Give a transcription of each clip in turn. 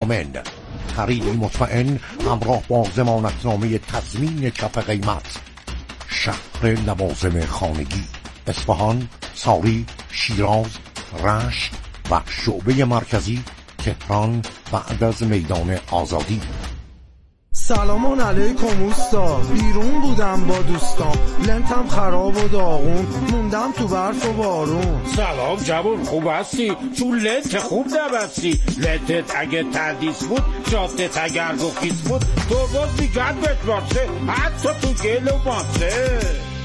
خرید مطمئن همراه با ضمانتنامه تضمین کف قیمت. شهر لوازم خانگی، اصفهان، ساری، شیراز، رشت و شعبه مرکزی تهران بعد از میدان آزادی. سلام علیکم اوستا، بیرون بودم با دوستام، لنتم خراب و داغون، موندم تو برف و بارون. سلام جوون، خوب هستی؟ چون لنت خوب نبستی. لنتت اگه تردیس بود، جادت اگر گخیز بود، تو باز میگن بهت باشه، حتی تو گل و ماسه.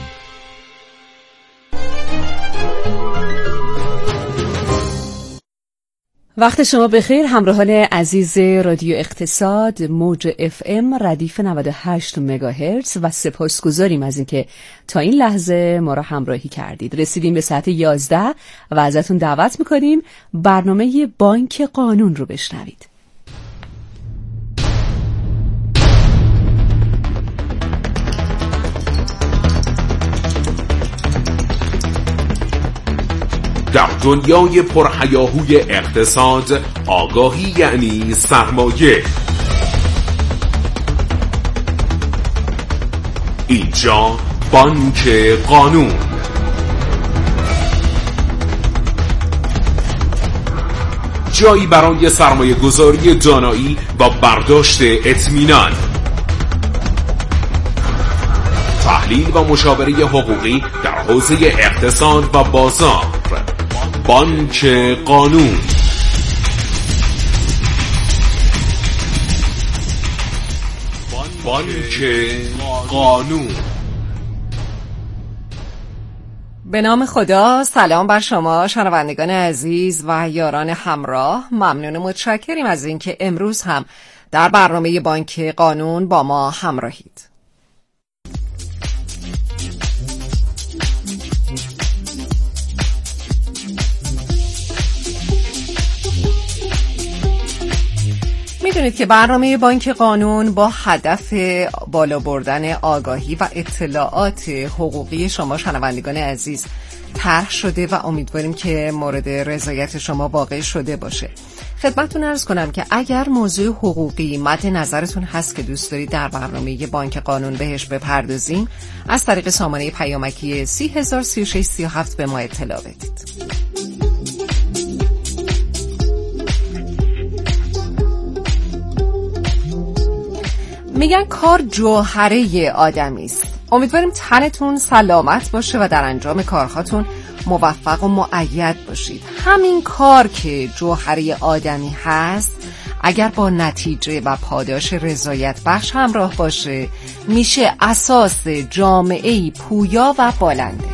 وقت شما بخیر همراهان عزیز رادیو اقتصاد موج FM ردیف 98 مگاهرتز و سپاسگزاریم از اینکه تا این لحظه ما را همراهی کردید. رسیدیم به ساعت 11 و ازتون دعوت میکنیم برنامه بانک قانون رو بشنوید. در دنیای پرهیاهوی اقتصاد، آگاهی یعنی سرمایه. اینجا بانک قانون. جایی برای سرمایه گذاری دانایی و برداشت اطمینان، تحلیل و مشاوره حقوقی در حوزه اقتصاد و بازار. بانک قانون. بانک قانون. به نام خدا. سلام بر شما شنوندگان عزیز و یاران همراه. ممنون و متشکریم از اینکه امروز هم در برنامه بانک قانون با ما همراهید. میدونید که برنامه بانک قانون با هدف بالا بردن آگاهی و اطلاعات حقوقی شما شنوندگان عزیز طرح شده و امیدواریم که مورد رضایت شما واقع شده باشه. خدمتتون عرض کنم که اگر موضوع حقوقی مد نظرتون هست که دوست دارید در برنامه بانک قانون بهش بپردازیم، از طریق سامانه پیامکی 303637 به ما اطلاع بدید. میگن کار جوهره آدمی است. امیدواریم تنتون سلامت باشه و در انجام کارهاتون موفق و مؤید باشید. همین کار که جوهره آدمی هست اگر با نتیجه و پاداش رضایت بخش همراه باشه میشه اساس جامعه‌ای پویا و بالنده.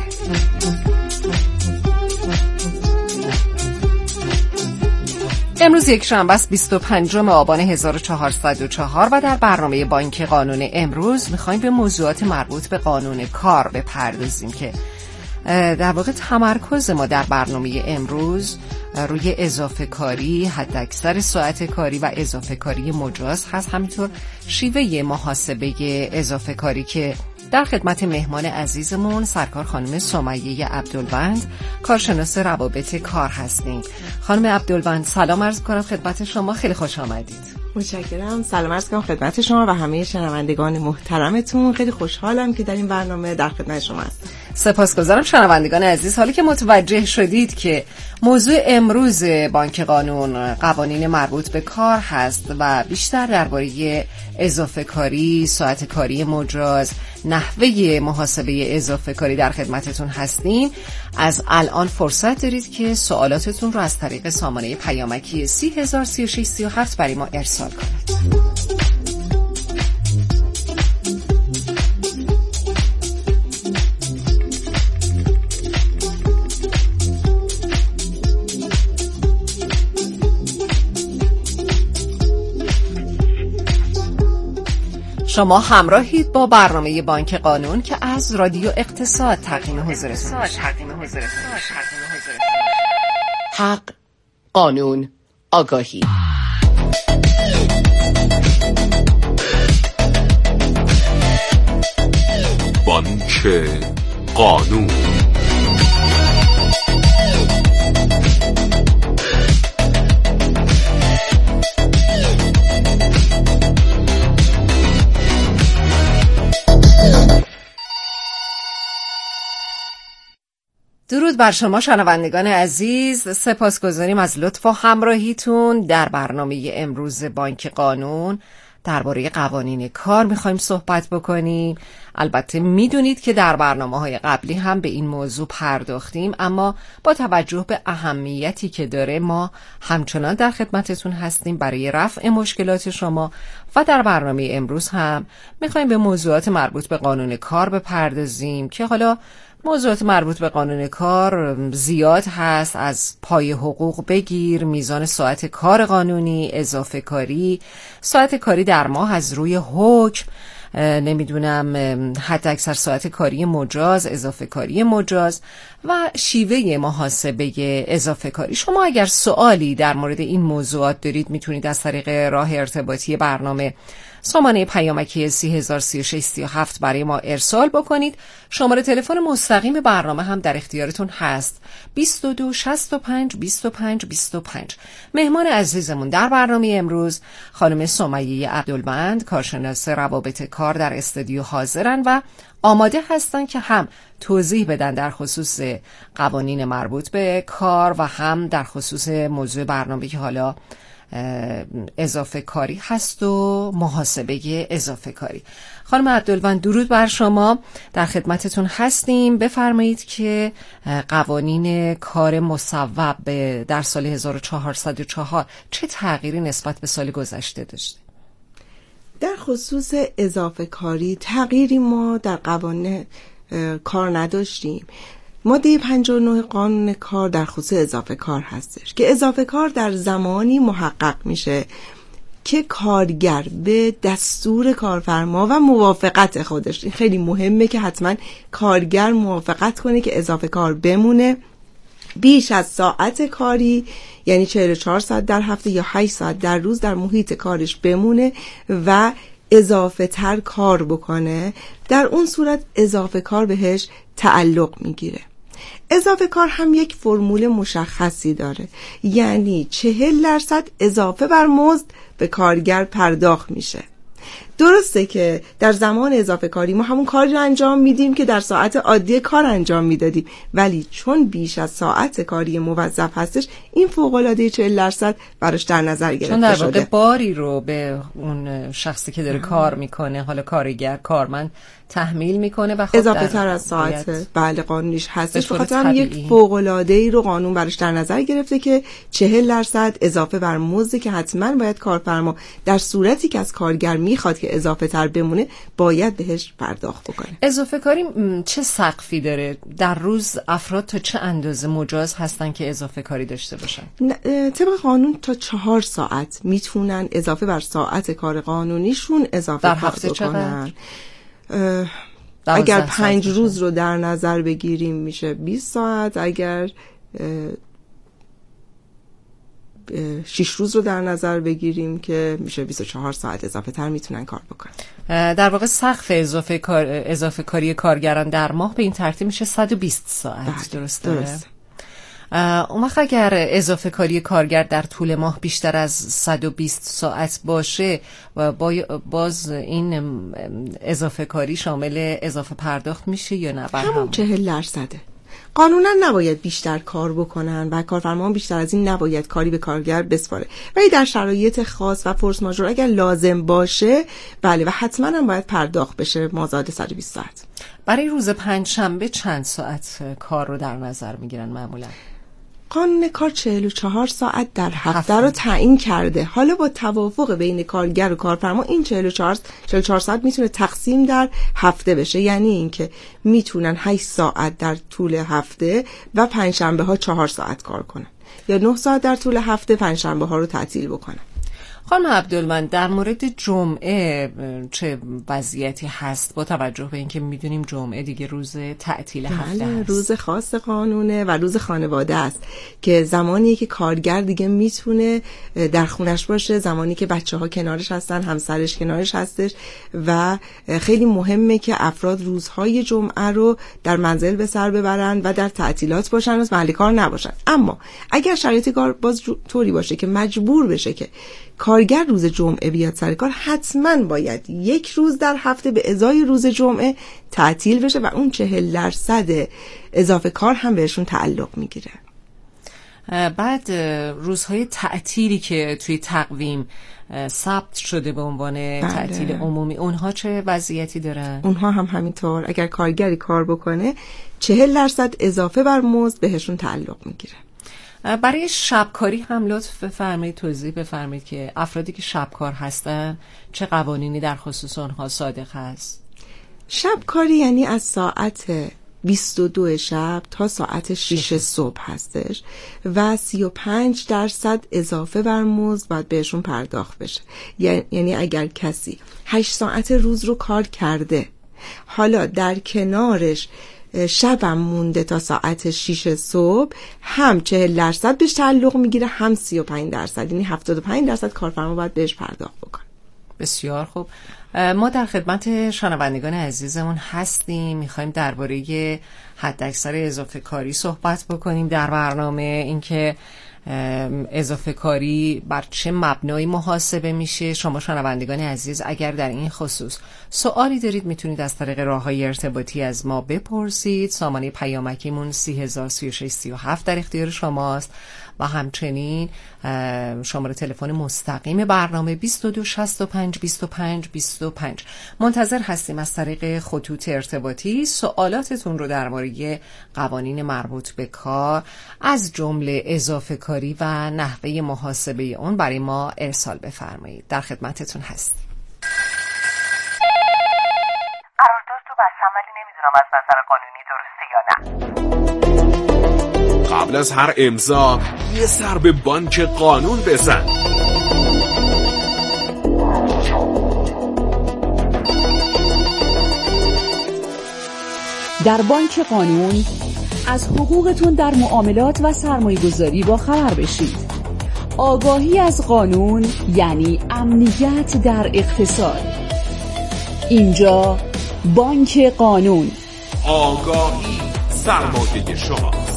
امروز یک شنبه است 25 آبان 1404 و در برنامه بانک قانون امروز میخوایم به موضوعات مربوط به قانون کار بپردازیم که در واقع تمرکز ما در برنامه امروز روی اضافه کاری، حداکثر ساعت کاری و اضافه کاری مجاز هست، همینطور شیوه محاسبه اضافه کاری که در خدمت مهمان عزیزمون سرکار خانم سمیه عبدالوند کارشناس روابط کار هستیم. خانم عبدالوند سلام عرض کنم خدمت شما، خیلی خوش آمدید. متشکرم. سلام عرض کنم خدمت شما و همه شنوندگان محترمتون. خیلی خوشحالم که در این برنامه در خدمت شما هستم. سپاسگزارم شنوندگان عزیز. حالی که متوجه شدید که موضوع امروز بانک قانون قوانین مربوط به کار هست و بیشتر درباره اضافه کاری، ساعت کاری مجاز، نحوه محاسبه اضافه کاری در خدمتتون هستیم، از الان فرصت دارید که سوالاتتون رو از طریق سامانه پیامکی 303637 برای ما ارسال کنید. شما همراهید با برنامه بانک قانون که از رادیو اقتصاد تقدیم حضورتون میشه. حق، قانون، آگاهی. بانک قانون. درود بر شما شنوندگان عزیز، سپاسگزاریم از لطف و همراهیتون. در برنامه امروز بانک قانون درباره قوانین کار میخوایم صحبت بکنیم. البته میدونید که در برنامه‌های قبلی هم به این موضوع پرداختیم، اما با توجه به اهمیتی که داره ما همچنان در خدمتتون هستیم برای رفع مشکلات شما و در برنامه امروز هم میخوایم به موضوعات مربوط به قانون کار بپردازیم که حالا موضوعات مربوط به قانون کار زیاد هست، از پای حقوق بگیر، میزان ساعت کار قانونی، اضافه کاری، ساعت کاری در ماه از روی حکم، نمیدونم حد اکثر ساعت کاری مجاز، اضافه کاری مجاز و شیوه محاسبه اضافه کاری. شما اگر سوالی در مورد این موضوعات دارید میتونید از طریق راه ارتباطی برنامه سامانه پیامکی 303637 برای ما ارسال بکنید. شماره تلفن مستقیم برنامه هم در اختیارتون هست 22 65 25 25. مهمان عزیزمون در برنامه امروز خانم سمیه عبدالبند، کارشناس روابط کار در استودیو حاضرن و آماده هستن که هم توضیح بدن در خصوص قوانین مربوط به کار و هم در خصوص موضوع برنامه که حالا اضافه کاری هست و محاسبه اضافه کاری. خانم عبدالبند درود بر شما، در خدمتتون هستیم. بفرمایید که قوانین کار مصوب در سال 1404 چه تغییری نسبت به سال گذشته داشته؟ در خصوص اضافه کاری تغییری ما در قوانین کار نداشتیم. ماده 59 قانون کار در خصوص اضافه کار هستش که اضافه کار در زمانی محقق میشه که کارگر به دستور کارفرما و موافقت خودش، این خیلی مهمه که حتما کارگر موافقت کنه که اضافه کار بمونه بیش از ساعت کاری، یعنی 44 ساعت در هفته یا 8 ساعت در روز در محیط کارش بمونه و اضافه تر کار بکنه. در اون صورت اضافه کار بهش تعلق میگیره. اضافه کار هم یک فرمول مشخصی داره، یعنی 40% اضافه بر مزد به کارگر پرداخت میشه. درسته که در زمان اضافه کاری ما همون کاری رو انجام میدیم که در ساعت عادی کار انجام میدادیم، ولی چون بیش از ساعت کاری موظف هستش این فوق‌العاده 40% براش در نظر گرفته شده. چون در واقع باری رو به اون شخصی که داره کار میکنه، حالا کارگر، کارمند تحمیل میکنه و خب اضافه تر از ساعت بله قانونیش هستش. بخاطر هم یک فوق‌العاده‌ای رو قانون براش در نظر گرفته که 40% اضافه بر مزد که حتما باید کارفرما در صورتی که از کارگر میخواد که اضافه تر بمونه باید بهش پرداخت بکنه. اضافه کاری چه سقفی داره؟ در روز افراد تا چه اندازه مجاز هستن که اضافه کاری داشته باشن؟ طبق قانون تا 4 ساعت میتونن اضافه بر ساعت کار قانونیشون اضافه در هفته بکنن. اگر 5 روز رو در نظر بگیریم میشه 20 ساعت، اگر 6 روز رو در نظر بگیریم که میشه 24 ساعت اضافه تر میتونن کار بکنن. در واقع سقف اضافه کاری کارگران در ماه به این ترتیب میشه 120 ساعت. درسته؟ اون وقت اگر اضافه کاری کارگر در طول ماه بیشتر از 120 ساعت باشه و باز این اضافه کاری شامل اضافه پرداخت میشه یا نه؟ همون 40%. قانونا نباید بیشتر کار بکنن و کارفرما بیشتر از این نباید کاری به کارگر بسپاره، ولی در شرایط خاص و فورس ماژور اگر لازم باشه بله و حتما هم باید پرداخت بشه مازاد 120 ساعت. برای روز پنجشنبه چند ساعت کار رو در نظر میگیرن معمولا؟ قانون کار 44 ساعت در هفته رو تعیین کرده. حالا با توافق بین کارگر و کارفرما این 44 ساعت میتونه تقسیم در هفته بشه، یعنی اینکه میتونن 8 ساعت در طول هفته و پنجشنبه ها 4 ساعت کار کنن یا 9 ساعت در طول هفته، پنجشنبه ها رو تعطیل بکنن. خانم عبدالبند در مورد جمعه چه وضعیتی هست با توجه به اینکه میدونیم جمعه دیگه روز تعطیل هفته هست؟ روز خاص قانونه و روز خانواده است که زمانی که کارگر دیگه میتونه در خونش باشه، زمانی که بچه‌ها کنارش هستن، همسرش کنارش هستش و خیلی مهمه که افراد روزهای جمعه رو در منزل به سر ببرن و در تعطیلات باشن و محل کار نباشن. اما اگر شرایط کار باز طوری باشه که مجبور بشه که کارگر روز جمعه بیاد سر کار، حتما باید 1 روز در هفته به ازای روز جمعه تعطیل بشه و اون 40% اضافه کار هم بهشون تعلق میگیره. بعد روزهای تعطیلی که توی تقویم ثبت شده به عنوان تعطیل عمومی، اونها چه وضعیتی دارن؟ اونها هم همینطور، اگر کارگری کار بکنه 40% اضافه بر مزد بهشون تعلق میگیره. برای شبکاری هم لطف بفرمایید توضیح بفرمایید که افرادی که شبکار هستن چه قوانینی در خصوص اونها صادق هست؟ شبکاری یعنی از ساعت 22 شب تا ساعت 6 صبح هستش و 35% اضافه بر مزد باید بهشون پرداخت بشه. یعنی اگر کسی 8 ساعت روز رو کار کرده، حالا در کنارش شبم مونده تا ساعت 6 صبح، هم 40% بهش تعلق میگیره، هم 35%، یعنی 75% کارفرما باید بهش پرداخت بکنه. بسیار خوب. ما در خدمت شنوندگان عزیزمون هستیم، میخوایم درباره حداکثر اضافه کاری صحبت بکنیم در برنامه، اینکه اضافه کاری بر چه مبنایی محاسبه میشه. شما شنوندگان عزیز اگر در این خصوص سوالی دارید میتونید از طریق راههای ارتباطی از ما بپرسید. سامانه پیامکیمون 303637 در اختیار شماست و همچنین شماره تلفن مستقیم برنامه 22652525. منتظر هستیم از طریق خطوط ارتباطی سوالاتتون رو درباره قوانین مربوط به کار از جمله اضافه کاری و نحوه محاسبه اون برای ما ارسال بفرمایید. در خدمتتون هستیم. قرارداد تو بستم ولی نمیدونم از نظر قانونی درسته یا نه. قبل از هر امضا یه سر به بانک قانون بزن. در بانک قانون از حقوقتون در معاملات و سرمایه‌گذاری با خبر بشید. آگاهی از قانون یعنی امنیت در اقتصاد. اینجا بانک قانون. آگاهی سرمایه شماست.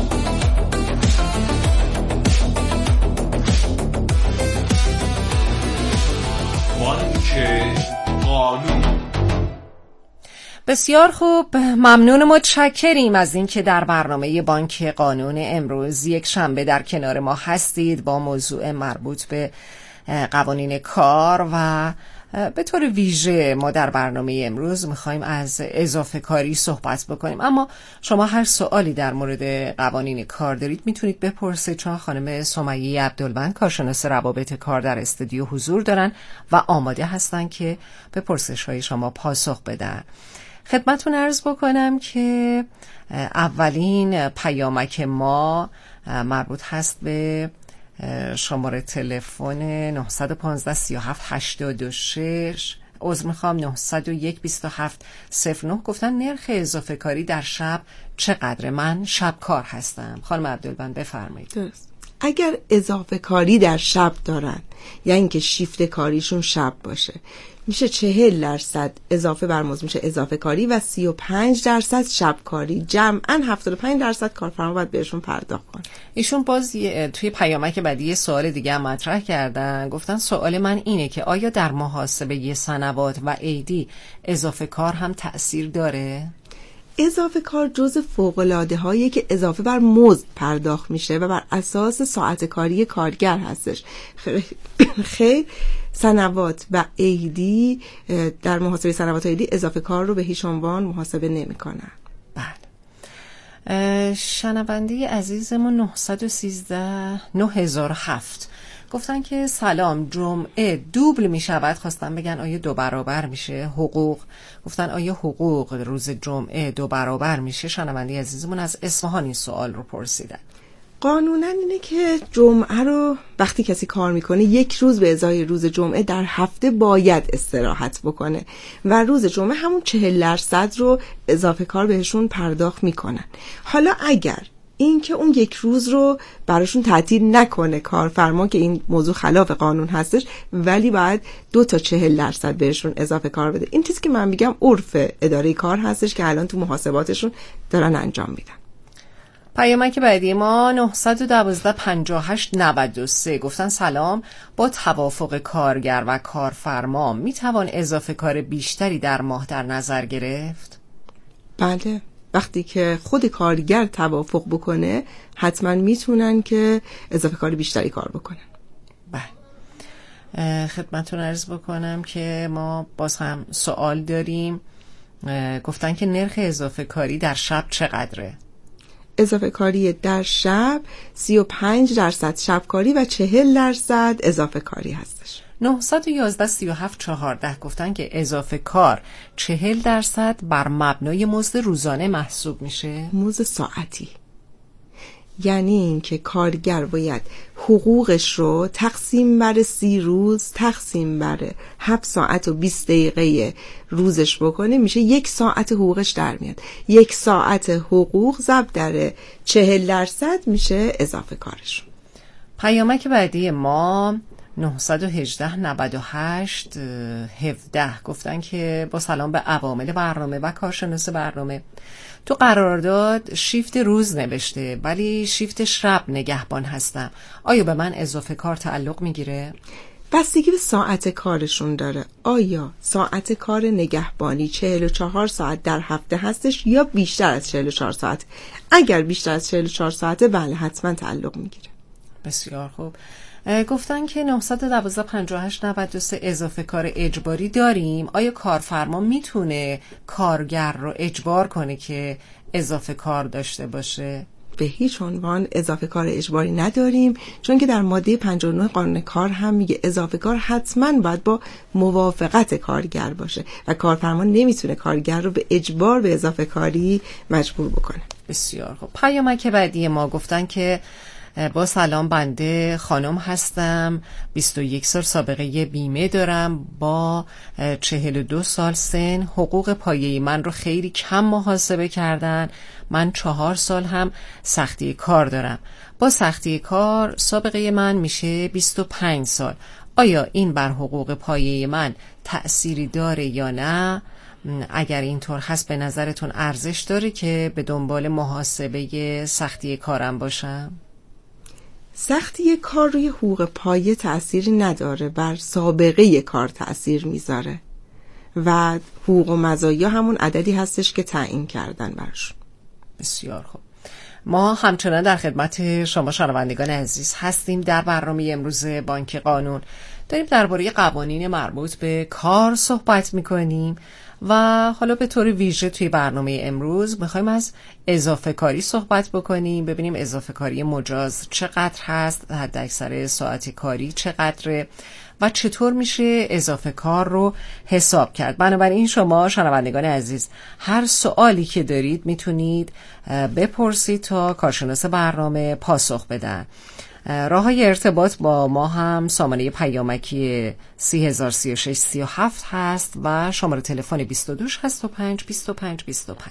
بانک قانون. بسیار خوب، ممنون، متشکریم از اینکه در برنامه بانک قانون امروز یک شنبه در کنار ما هستید با موضوع مربوط به قوانین کار و به طور ویژه ما در برنامه امروز میخوایم از اضافه کاری صحبت بکنیم. اما شما هر سوالی در مورد قوانین کار دارید میتونید بپرسید، چون خانم سمیه عبدالبند کارشناس روابط کار در استودیو حضور دارن و آماده هستن که به پرسش‌های شما پاسخ بدن. خدمتتون عرض بکنم که اولین پیامک ما مربوط هست به شماره تلفن 915 37 86 عذر میخوام 901 27 09. گفتن نرخ اضافه کاری در شب چقدره؟ من شبکار هستم. خانم عبدالبند بفرمایید. درست. اگر اضافه کاری در شب دارن، یعنی اینکه شیفت کاریشون شب باشه، میشه 40% اضافه بر مزد میشه اضافه کاری و 35% شب کاری. جمعاً 75% کارفرما باید بهشون پرداخت کنه. ایشون باز توی پیامک بعدی یه سوال دیگه هم مطرح کردن. گفتن سوال من اینه که آیا در محاسبه سنوات و عیدی اضافه کار هم تأثیر داره؟ اضافه کار جز فوق‌العاده‌هایی که اضافه بر مزد پرداخت میشه و بر اساس ساعت کاری کارگر هستش. خیر، سنوات و عیدی در محاسبه سنوات و عیدی اضافه کار رو به هیچ عنوان محاسبه نمی‌کنن. بله. شنونده عزیزمون 913 9007 گفتن که سلام، جمعه دوبل می شود. خواستن بگن آیا 2 برابر میشه حقوق؟ گفتن آیا حقوق روز جمعه 2 برابر میشه؟ شنونده عزیزمون از اصفهان این سوال رو پرسیدن. قانونا اینه که جمعه رو وقتی کسی کار میکنه 1 روز به ازای روز جمعه در هفته باید استراحت بکنه و روز جمعه همون 40% رو اضافه کار بهشون پرداخت میکنن. حالا اگر این که اون 1 روز رو براشون تعطیل نکنه کارفرما، که این موضوع خلاف قانون هستش، ولی باید 2 تا 40% بهشون اضافه کار بده. این چیزی که من میگم عرف اداره کار هستش که الان تو محاسباتشون دارن انجام میدن. پیامک بعدی ما 912 58 93 گفتن سلام، با توافق کارگر و کارفرما میتوان اضافه کار بیشتری در ماه در نظر گرفت؟ بله، وقتی که خود کارگر توافق بکنه حتما میتونن که اضافه کار بیشتری کار بکنن. بله، خدمتتون عرض بکنم که ما باز هم سوال داریم. گفتن که نرخ اضافه کاری در شب چقدره؟ اضافه کاری در شب 35% شبکاری و 40% اضافه کاری هستش. 911 37 14 گفتن که اضافه کار 40% بر مبنای مزد روزانه محسوب میشه؟ مزد ساعتی، یعنی این که کارگر باید حقوقش رو تقسیم بر 30 روز تقسیم بر 7 ساعت و 20 دقیقه روزش بکنه، میشه 1 ساعت حقوقش در میاد. 1 ساعت حقوق ضرب در 40% میشه اضافه کارش. پیامک بعدی ما 918 98 17 گفتن که با سلام به عوامل برنامه و کارشناس برنامه، تو قرارداد شیفت روز نوشته ولی شیفت شب نگهبان هستم، آیا به من اضافه کار تعلق میگیره؟ بستگی به ساعت کارشون داره. آیا ساعت کار نگهبانی 44 ساعت در هفته هستش یا بیشتر از 44 ساعت؟ اگر بیشتر از 44 ساعته بله حتما تعلق میگیره. بسیار خوب. گفتن که 912 58 93 اضافه کار اجباری داریم، آیا کارفرما میتونه کارگر رو اجبار کنه که اضافه کار داشته باشه؟ به هیچ عنوان اضافه کار اجباری نداریم، چون که در ماده 59 قانون کار هم میگه اضافه کار حتما باید با موافقت کارگر باشه و کارفرما نمیتونه کارگر رو به اجبار به اضافه کاری مجبور بکنه. بسیار خوب. پیامک بعدی ما گفتن که با سلام، بنده خانم هستم، 21 سال سابقه بیمه دارم، با 42 سال سن، حقوق پایه‌ای من رو خیلی کم محاسبه کردن، من 4 سال هم سختی کار دارم، با سختی کار سابقه من میشه 25 سال، آیا این بر حقوق پایه‌ای من تأثیری داره یا نه؟ اگر اینطور هست به نظرتون ارزش داره که به دنبال محاسبه سختی کارم باشم؟ سختی کار روی حقوق پایه تأثیری نداره، بر سابقه کار تأثیر میذاره و حقوق و مزایا همون عددی هستش که تعیین کردن براشون. بسیار خوب. ما همچنان در خدمت شما شنوندگان عزیز هستیم. در برنامه امروز بانک قانون داریم درباره قوانین مربوط به کار صحبت میکنیم و حالا به طور ویژه توی برنامه امروز میخوایم از اضافه کاری صحبت بکنیم، ببینیم اضافه کاری مجاز چقدر هست، حد اکثر ساعت کاری چقدره و چطور میشه اضافه کار رو حساب کرد. بنابراین شما شنوندگان عزیز هر سوالی که دارید میتونید بپرسید تا کارشناس برنامه پاسخ بدن. راه‌های ارتباط با ما هم سامانه پیامکی 3036 37 هست و شماره تلفن 22 65 25 25.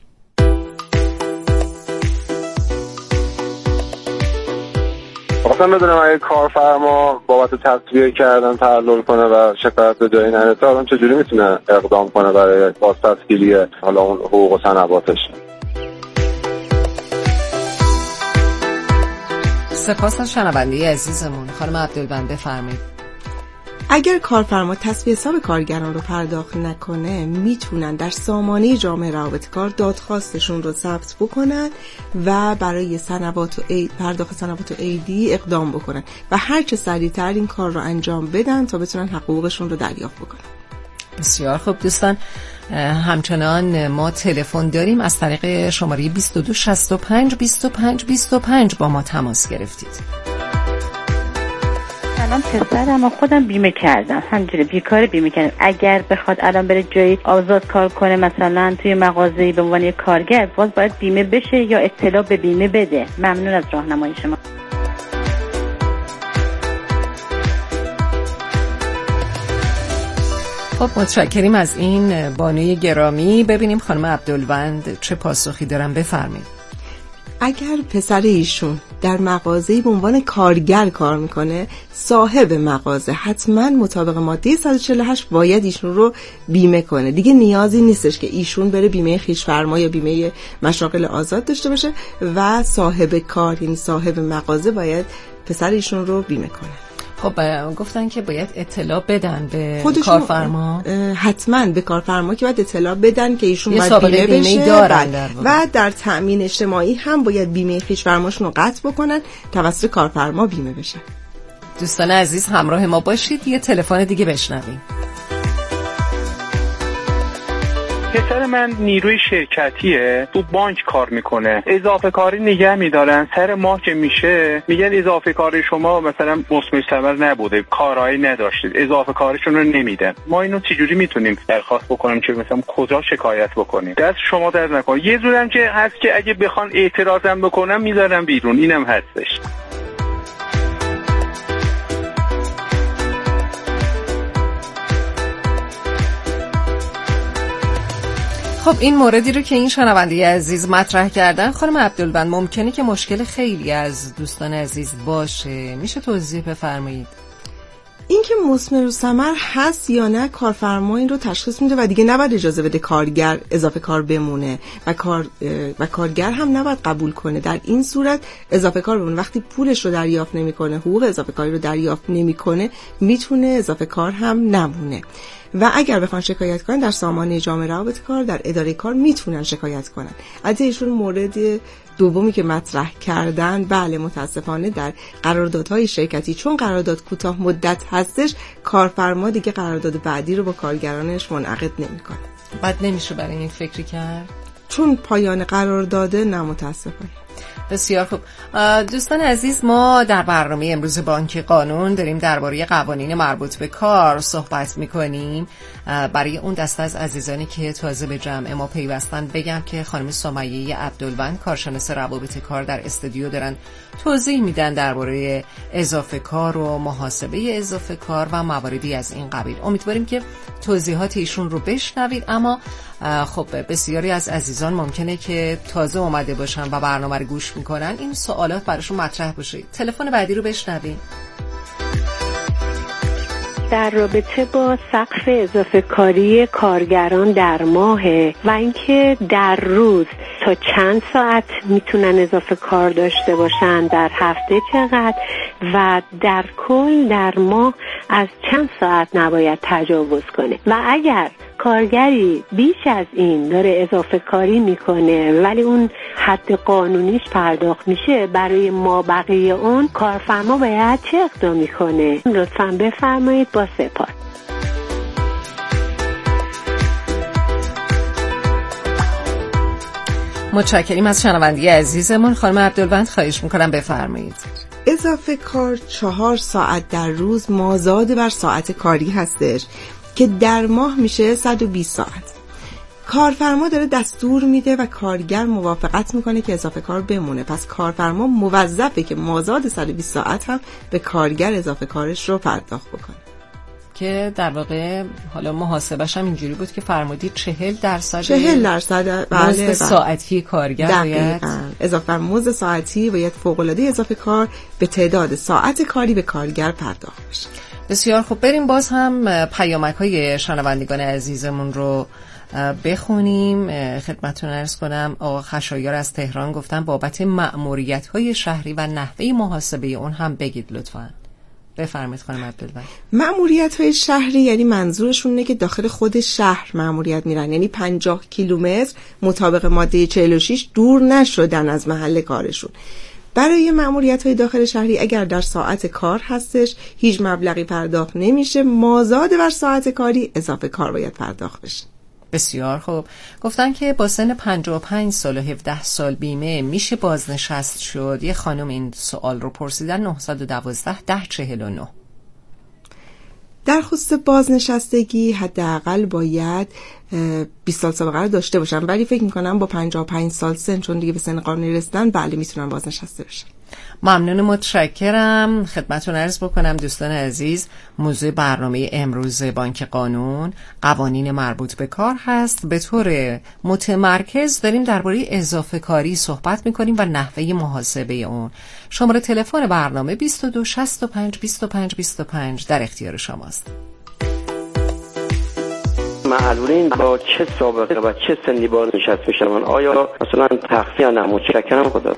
خواستم بدونم اگه کارفرما بابت تصویه کردن تعلل کنه و شکایت به جایی نرسه، آدم چجوری میتونه اقدام کنه برای بازپسگیری حالا اون حقوق و صنواتش؟ سپاس از شنونده عزیزمون. خانم عبدالبند بفرمایید. اگر کارفرما تصفیه حساب کارگران رو پرداخت نکنه، میتونن در سامانه جامعه روابط کار دادخواستشون رو ثبت بکنن و برای پرداخت صنوات و عیدی اقدام بکنن و هر چه سریعتر این کار رو انجام بدن تا بتونن حقوقشون رو دریافت بکنن. بسیار خوب دوستان، همچنان ما تلفن داریم. از طریق شماره 22 65 25 25 با ما تماس گرفتید. الان پسرم و خودم بیمه کردم، همینجوری بیکار بیمه کردم. اگر بخواد الان بره جایی آزاد کار کنه، مثلا توی مغازه‌ای به عنوان کارگر، باز باید بیمه بشه یا اطلاع به بیمه بده؟ ممنون از راهنمایی شما. خب متشکریم از این بانوی گرامی. ببینیم خانم عبدالوند چه پاسخی دارن. بفرمایید. اگر پسر ایشون در مغازه‌ای به عنوان کارگر کار میکنه، صاحب مغازه حتما مطابق ماده 148 باید ایشون رو بیمه کنه. دیگه نیازی نیستش که ایشون بره بیمه خویش‌فرما یا بیمه مشاغل آزاد داشته باشه و صاحب کار یعنی صاحب مغازه باید پسر ایشون رو بیمه کنه. خب گفتن که باید اطلاع بدن به کارفرما، حتما به کارفرما که باید اطلاع بدن که ایشون باید بیمه بشه دارن و در تأمین اجتماعی هم باید بیمه خویش‌فرماشون رو قطع بکنن توسط کارفرما بیمه بشه. دوستان عزیز همراه ما باشید، یه تلفن دیگه بشنویم. پسر من نیروی شرکتیه، تو بانک کار میکنه، اضافه کاری نگه میدارن، سر ماه که میشه میگن اضافه کاری شما مثلا مثمر ثمر نبوده، کارایی نداشتید، اضافه کاریشون رو نمیدن. ما اینو چجوری میتونیم درخواست بکنیم که مثلا کجا شکایت بکنیم؟ دست شما درد نکنه. یه جورم که هست که اگه بخوان اعتراضم بکنم میذارم بیرون، اینم هستش. خب این موردی رو که این شنونده عزیز مطرح کردن خانم عبدالبند، ممکنه که مشکل خیلی از دوستان عزیز باشه، میشه توضیح بفرمایید؟ این که مثمر ثمر هست یا نه کارفرما این رو تشخیص میده و دیگه نباید اجازه بده کارگر اضافه کار بمونه و کارگر هم نباید قبول کنه. در این صورت اضافه کار بمونه. وقتی پولش رو دریافت نمیکنه، حقوق اضافه کاری رو دریافت نمیکنه، میتونه اضافه کار هم نمونه. و اگر بخوان شکایت کنن در سامانه جامعه روابط کار، در اداره کار میتونن شکایت کنن. از ایشون مورد دومی که مطرح کردن، بله متاسفانه در قراردادهای شرکتی چون قرارداد کوتاه مدت هستش، کارفرما دیگه قرارداد بعدی رو با کارگرانش منعقد نمیکنه. بعد نمیشه برای این فکری کرد چون پایان قرارداد، نه متاسفانه. بسیار خوب. دوستان عزیز، ما در برنامه امروز بانک قانون داریم درباره قوانین مربوط به کار صحبت میکنیم. برای اون دسته از عزیزانی که تازه به جمع ما پیوستن بگم که خانم سمیه عبدالبند کارشناس روابط کار در استودیو دارن توضیح میدن درباره اضافه کار و محاسبه اضافه کار و مواردی از این قبیل. امیدواریم که توضیحات ایشون رو بشنوید. اما خب بسیاری از عزیزان ممکنه که تازه اومده باشن و برنامه رو گوش میکنن، این سوالات براشون مطرح بشه. تلفن بعدی رو بشنویم. در رابطه با سقف اضافه کاری کارگران در ماه و اینکه در روز تا چند ساعت میتونن اضافه کار داشته باشن، در هفته چقدر و در کل در ماه از چند ساعت نباید تجاوز کنه. و اگر کارگری بیش از این داره اضافه کاری میکنه ولی اون حد قانونیش پرداخت میشه، برای ما بقیه اون کارفرما باید چه اقدامی کنه؟ لطفاً بفرمایید. با سپاس. متشکریم از شنونده عزیزمون. خانم عبدالبند خواهش میکنم بفرمایید. اضافه کار 4 ساعت در روز مازاد بر ساعت کاری هستش که در ماه میشه 120 ساعت. کارفرما داره دستور میده و کارگر موافقت میکنه که اضافه کار بمونه. پس کارفرما موظفه که مازاد 120 ساعت هم به کارگر اضافه کارش رو پرداخت بکنه. که در واقع حالا محاسبش هم اینجوری بود که فرمودید 40% 40% مزد ساعتی کارگر باید اضافه مزد ساعتی باید فوق‌العاده اضافه کار به تعداد ساعت کاری به کارگر پرداخت بشه. بسیار خوب. بریم باز هم پیامک‌های شنوندگان عزیزمون رو بخونیم. خدمتتون عرض کنم آقا خشایار از تهران گفتن بابت مأموریت‌های شهری و نحوه محاسبه اون هم بگید لطفاً. بفرمایید خانم عبدالبند. مأموریت‌های شهری یعنی منظورشون اینه که داخل خود شهر مأموریت میرن، یعنی 50 کیلومتر مطابق ماده 46 دور نشدن از محل کارشون. برای مأموریت‌های داخل شهری اگر در ساعت کار هستش هیچ مبلغی پرداخت نمیشه، مازاد بر ساعت کاری اضافه کار باید پرداخت بشه. بسیار خوب. گفتن که با سن 55 سال و 17 سال بیمه میشه بازنشست شد. یه خانم این سوال رو پرسیدن. 912 1049. در خصوص بازنشستگی حداقل باید 20 سال سابقه رو داشته باشن، ولی فکر میکنم با 55 سال سن چون دیگه به سن قانونی رسیدن بله میتونن بازنشسته بشن. ممنون، متشکرم. خدمتتون عرض بکنم دوستان عزیز، موضوع برنامه امروز بانک قانون قوانین مربوط به کار هست. به طور متمرکز داریم درباره اضافه کاری صحبت میکنیم و نحوه محاسبه اون. شماره تلفن برنامه 22 65 25 25 در اختیار شماست. معلولین با چه سابقه و چه سنی بازنشسته میشن؟ آیا مثلا تخفیف نه؟ متشکرم. خدا.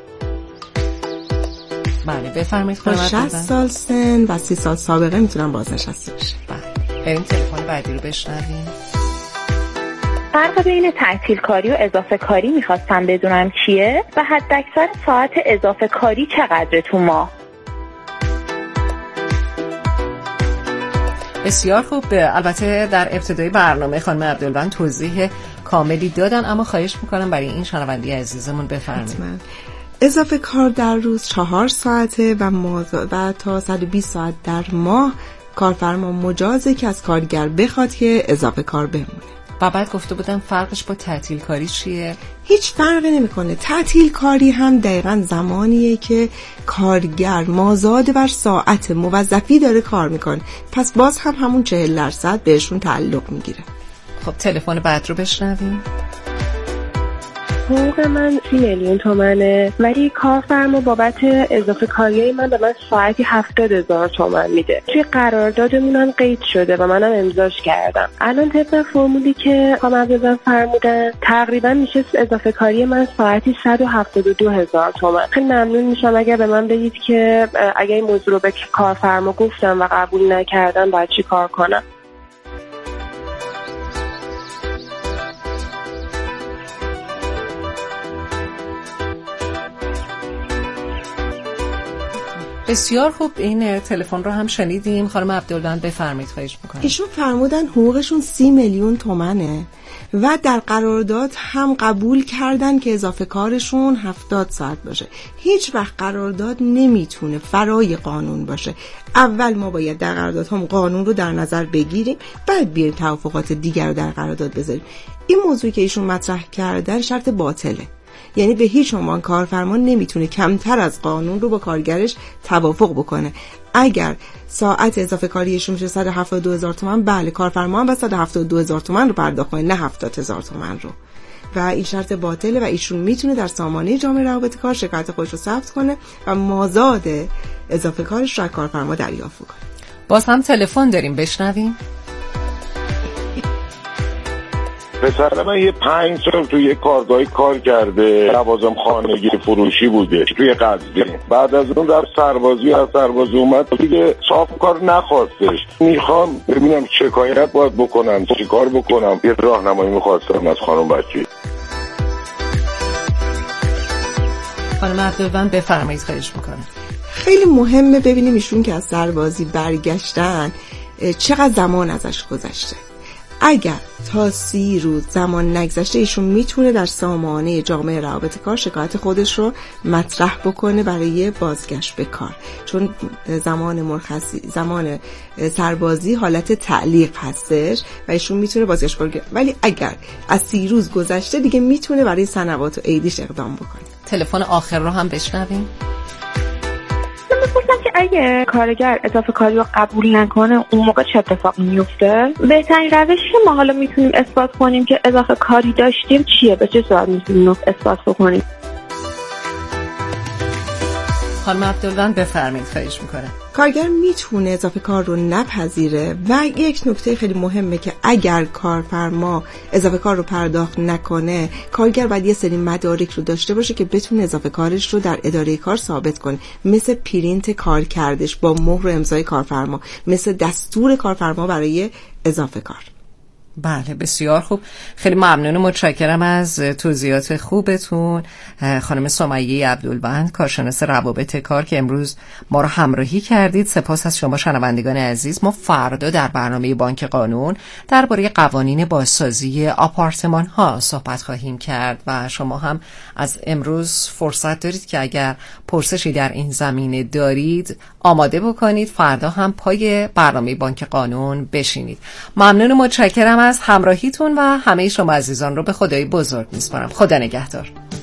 بله بفرمایید. با 60 سال سن و 30 سال سابقه میتونن بازنشسته بشن. بله بریم تلفن بعدی رو بشنویم. فرق بین تعطیل کاری و اضافه کاری میخواستم بدونم چیه و حداکثر ساعت اضافه کاری چقدره تو ماه؟ بسیار خوب. البته در ابتدای برنامه خانم عبدالبن توضیح کاملی دادن، اما خواهش میکنم برای این شنونده عزیزمون بفرمایید. اضافه کار در روز 4 ساعته و تا 120 ساعت در ماه کارفرما مجازه که از کارگر بخواد که اضافه کار بمونه. و بعد گفته بودم فرقش با تعطیل کاری چیه؟ هیچ فرقی نمیکنه. تعطیل کاری هم دقیقاً زمانیه که کارگر مازاد بر ساعت موظفی داره کار میکنه، پس باز هم همون 40% بهشون تعلق میگیره. خب تلفن بعد رو بشنویم. حقوق من 30 میلیون تومنه، ولی کارفرما بابت اضافه کاری من به من ساعتی 70,000 تومن میده. توی قراردادمون هم قید شده و منم امضاش کردم. الان طبق فرمولی که خانم فرمودن تقریبا میشه اضافه کاری من ساعتی 172,000 تومن. خیلی ممنون میشم اگر به من بگید که اگر این موضوع رو به کارفرما گفتم و قبول نکردن باید چی کار کنم. بسیار خوب. این تلفن رو هم شنیدیم. خانم عبدالبن بفرمایید، خواهش میکنم. ایشون فرمودن حقوقشون 30 میلیون تومنه و در قرارداد هم قبول کردن که اضافه کارشون 70 ساعت باشه. هیچ وقت قرارداد نمیتونه فرای قانون باشه. اول ما باید در قرارداد هم قانون رو در نظر بگیریم، بعد بیایم توافقات دیگر رو در قرارداد بذاریم. این موضوعی که ایشون مطرح کردن شرط باطله، یعنی به هیچ عنوان کارفرما نمیتونه کمتر از قانون رو با کارگرش توافق بکنه. اگر ساعت اضافه کاریشون میشه 172,000 تومان، بله کارفرما هم باید 172,000 تومان رو پرداخت کنه، نه 70,000 تومان رو. و این شرط باطله و ایشون میتونه در سامانه جامعه روابط کار شکایت خودش رو ثبت کنه و مازاد اضافه کارش رو از کارفرما دریافت کنه. باز هم تلفن داریم، بشنویم. پسر من یه 5 سال توی یه کارگاهی کار کرده، لوازم خانگی فروشی بوده توی قزوین. بعد از اون رفت سربازی، از سربازی اومد دیگه صاف کار نخواستش. میخوام ببینم شکایت باید بکنم، چی کار بکنم؟ یه راهنمایی میخواستم از خانم بچی. خانم عبدالبن بفرمایید، خواهش میکنم. خیلی مهمه ببینیم ایشون که از سربازی برگشتن چقدر زمان ازش گذشته. اگر تا 30 روز زمان نگذشته ایشون میتونه در سامانه جامعه روابط کار شکایت خودش رو مطرح بکنه برای بازگشت به کار، چون زمان سربازی حالت تعلیق هستش و ایشون میتونه بازگشت کنه. ولی اگر از 30 روز گذشته دیگه میتونه برای سنوات و عیدیش اقدام بکنه. تلفن آخر رو هم بشنویم. می‌پرسم که اگه کارگر اضافه کاری رو قبول نکنه اون موقع چه اتفاقی میفته؟ بهترین روشی که ما حالا میتونیم اثبات کنیم که اضافه کاری داشتیم چیه؟ به چه صورت میتونیم اثبات بکنیم؟ خانم عبدالبن بفرمایید، خواهش میکنم. کارگر میتونه اضافه کار رو نپذیره و یک نکته خیلی مهمه که اگر کارفرما اضافه کار رو پرداخت نکنه، کارگر باید یه سری مدارک رو داشته باشه که بتونه اضافه کارش رو در اداره کار ثابت کنه، مثل پرینت کار کردش با مهر و امضای کارفرما، مثل دستور کارفرما برای اضافه کار. بله بسیار خوب، خیلی ممنون و متشکرم از توضیحات خوبتون خانم سمیه عبدالبن، کارشناس روابط کار که امروز ما رو همراهی کردید. سپاس از شما شنوندگان عزیز. ما فردا در برنامه بانک قانون درباره قوانین بازسازی آپارتمان ها صحبت خواهیم کرد و شما هم از امروز فرصت دارید که اگر پرسشی در این زمینه دارید آماده بکنید، فردا هم پای برنامه بانک قانون بشینید. ممنون و متشکرم از همراهیتون و همه شما عزیزان رو به خدای بزرگ میسپارم. خدا نگهدار.